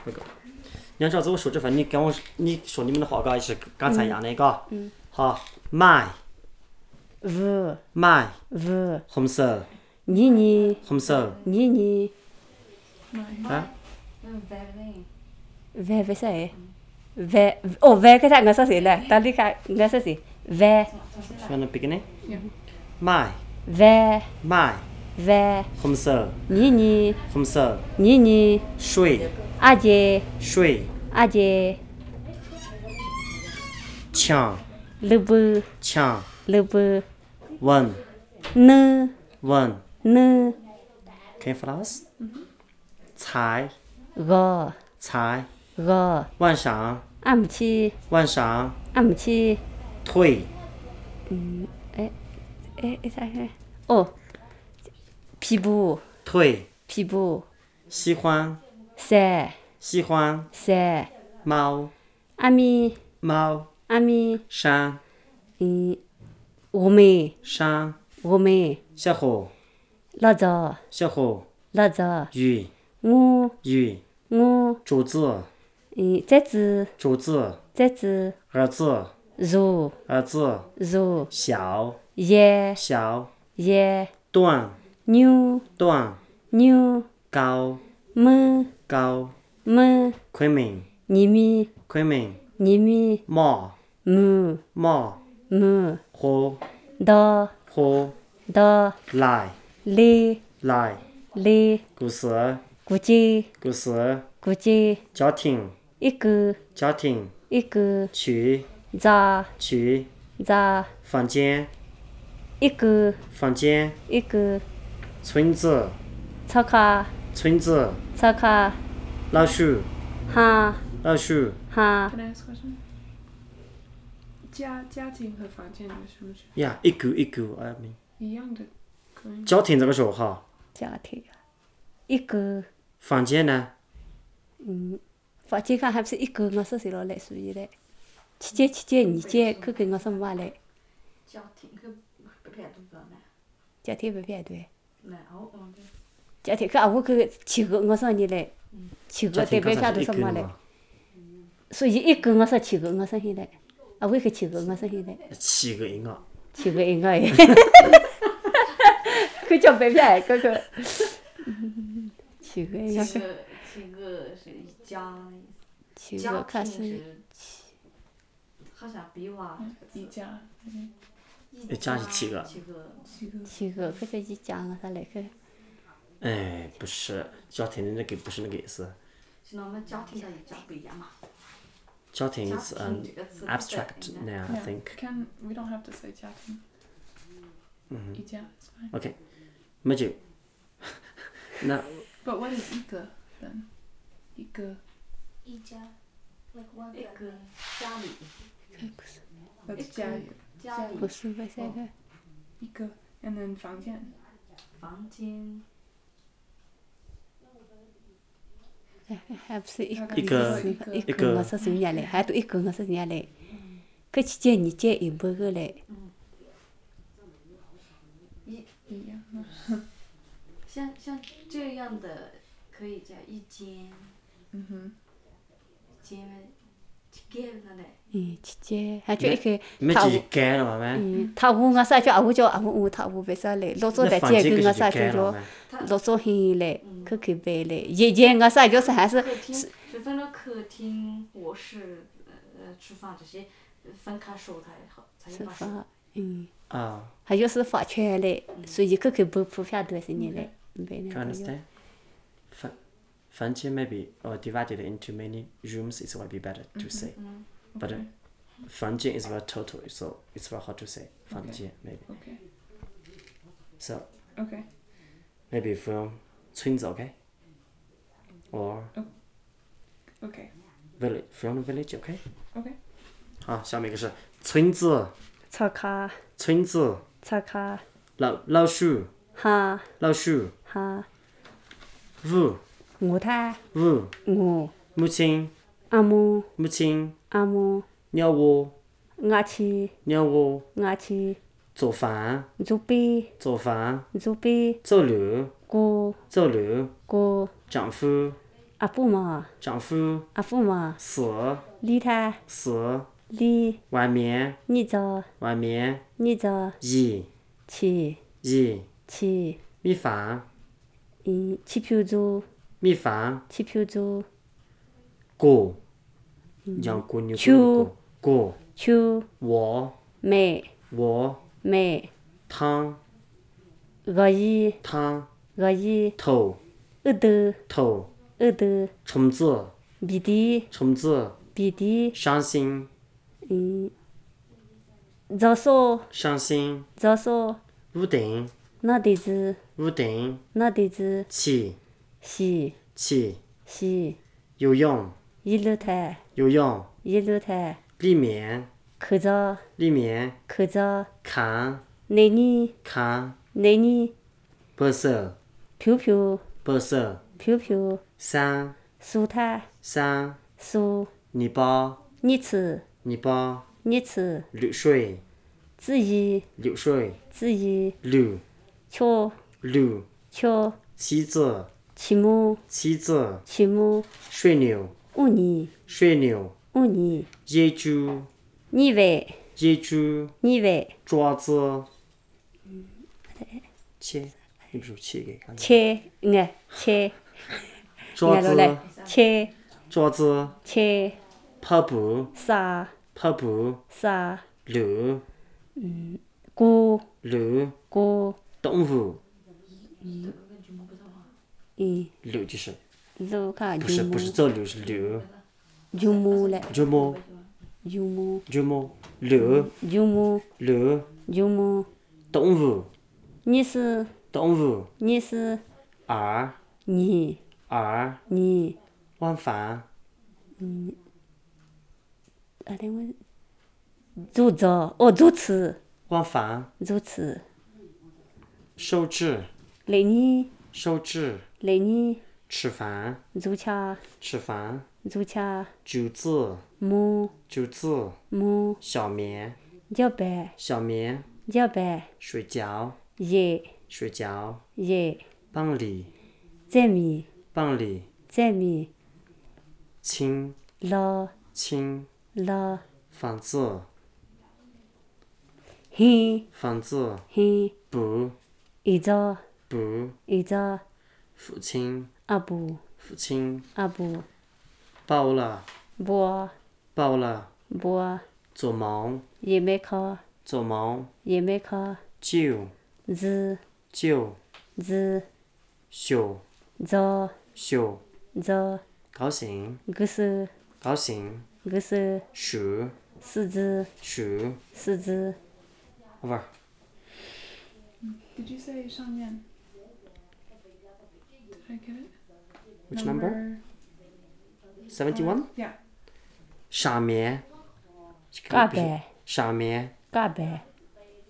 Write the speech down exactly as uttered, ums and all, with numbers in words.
那个，你按照我说这份，你跟我你说你们的话嘎，也是刚才一样的嘎。嗯。好，买。 五。 买。 五。 红色。 你你。 红色。 你你。 啊。 Ve ve sao? Ve oh ve cái thằng ngã sao xí lại, ta đi cái ngã sao xí? Ve. From the beginning. Mai. Ve. Mai. Ve. 红色。 你你。 红色。 你你。 水。 阿姐。 水。 阿姐。 枪。 萝卜。 枪。 萝卜。 问。 呢。 问。 呢。 Can you follow us? 猜。 个。 猜。 个。 晚上。 俺不去。 晚上。 俺不去。 腿。 嗯，哎，哎哎啥个？哦，皮肤。 腿。 皮肤。 喜欢。 山。 喜欢。 山。 猫。 阿米。 猫。 阿米。 山。 嗯，峨眉。 山。 峨眉。 小河。 哪吒。 小河。 哪吒。 鱼。 我。 鱼。 我。 竹子。 嗯，摘子。 竹子。 摘子。 儿子。 肉。 儿子。 肉。 小。 叶。 小。 叶。 短。 牛。 短。 牛。 高。 么。 高。 么。 昆明。 厘米。 昆明。 厘米。 马。 母。 马。 母。 河。 到。 河。 到。 来。 来。 来。 来。 故事。 估计。 故事。 估计。 家庭。 一个。 家庭。 一个。 去。 咋。 去。 咋。 房间。 一个。 房间。 一个。 村子。 草卡。 村子。 草卡。 老鼠。 哈。 老鼠。 哈。 Can I ask a question? 家家庭和房间有什么区别？呀，一个一个，I mean。 一样的，可以。 家庭这个说哈。 家庭。一个。 房间呢？ 嗯，房间看还不是一个我说是了来属于嘞。七间七间二间，看看我说嘛嘞。 家庭去不排队呢？ 家庭不排队。 那好，嗯。 家庭去啊，我去七个我说你嘞，七个对白排队什么嘞？所以一个我说七个我说现在，啊我去七个我说现在。 七个应该。 七个应该。可叫白排哥哥。七个应该。 七个七个是一家的意思。 七个看是。 好像比娃。 一家。 一家是七个。 七个。 七个，可叫一家我说来去。 哎，不是，家庭的那个不是那个意思。 是我们家庭的一家不一样嘛？ 家庭是嗯 abstract now I think. Can we don't have to say 家庭。 嗯。 一家 is fine. OK，那就那。 But what is 一个 then？ 一个。 一家。like one 一个家里。 不是。 That's 家里。 家里。 不是不是个。 一个 and then 房间。 房间。 还不是一个一个一个我说是人嘞，还都一个我说人嘞，可七间二间一百个嘞。 一一样。 像像这样的可以叫一间。 嗯哼。 间七间了嘞。 嗯，七间，还就一个。 没就一间了嘛呗。 嗯，他屋我说叫阿屋叫阿屋屋，他屋为啥嘞？老早在街跟我说叫做老早很嘞，可可白嘞。一间我说就是还是。 是分了客厅、卧室、呃厨房这些分开说才好，才有法说。 嗯。 啊。 还有是发圈嘞，所以可可不不偏多是你嘞，没那个。 Understand? 房房间 maybe or divided into many rooms is what be better to say, but uh, 房间 is very total, so it's very hard to say. 房间 maybe. Okay. So. Okay. Maybe from 村子 okay? Or. Okay. Village from the village okay? Okay. 好，下面一个是村子。 草卡。 村子。 草卡。 老老鼠。 哈。 老鼠。 哈。 五。 五台。 五。 五。 母亲。 阿母。 母亲。 阿母。 鸟窝。 阿七。 鸟窝。 阿七。 做饭。 做饭。 做饭。 做饭。 走路。 过。 走路。 过。 丈夫。 阿布嘛， 丈夫， 阿夫嘛， 死， 离他， 死， 离， 外面， 你着， 外面， 你着， 一， 去， 一， 去， 米饭， 嗯，去票住， 米饭， 去票住， 过，养过牛秋过，过， 秋， 我， 梅， 我， 梅， 汤， 鹅衣， 汤， 鹅衣， 头， 耳朵， 头， 耳朵， 虫子， 鼻涕， 虫子， 鼻涕， 伤心， 嗯，热手， 伤心， 热手， 屋顶， 拿地子， 屋顶， 拿地子， 起， 洗， 起， 洗， 游泳， 一楼台， 游泳， 一楼台， 里面， 口罩， 里面， 口罩， 看， 内里， 看， 内里， 白色， 飘飘， 白色， 飘飘， 山， 蔬菜， 山， 蔬， 泥巴， 你吃， 泥巴， 你吃， 流水， 子怡， 流水， 子怡， 流， 巧， 流， 巧， 妻子， 起母， 妻子， 起母， 水牛， 五年， 水牛， 五年， 野猪， 你喂， 野猪， 你喂， 爪子，切，你不是切给看？ 切，哎，切， 爪按着来子，， 切， 爪子， 切， 跑步， 啥， 跑步， 啥， 流， 菇， 流， 菇， 动物， 嗯， 流就是肉看不是牛毛， 不是走流是流， 牛毛嘞， 牛毛， 牛毛， 牛毛，流， 牛毛， 流， 牛毛， 动物， 你是， 动物， 你是， 二， 你， 二， 你， 晚饭， 啊，对我，主早，哦，主持， 晚饭， 主持， 手指， 来你， 手指， 来你， 吃饭， 主恰， 吃饭， 主恰， 橘子， 母， 橘子， 母， 小棉， 叫白， 小棉， 叫白， 睡觉， 夜， 睡觉， 夜， 棒里， 在米， 棒里， 在米， 亲， 老， 亲， 老， 房子， 嘿， 房子， 嘿， 不， 一早， 不， 一早， 父亲， 阿布， 父亲， 阿布， 饱了， 不， 饱了， 不， 做梦， 也没考， 做梦， 也没考， 酒， 日， 酒， 日， 休， 早， 休， 早， 高兴， 个手， 高兴， 个手， 数， 四肢， 数， 四肢， 好玩儿。 Did you say 上面? Did I get it? Which number? seventy-one? Yeah. 上面， 嘎白， 上面， 嘎白，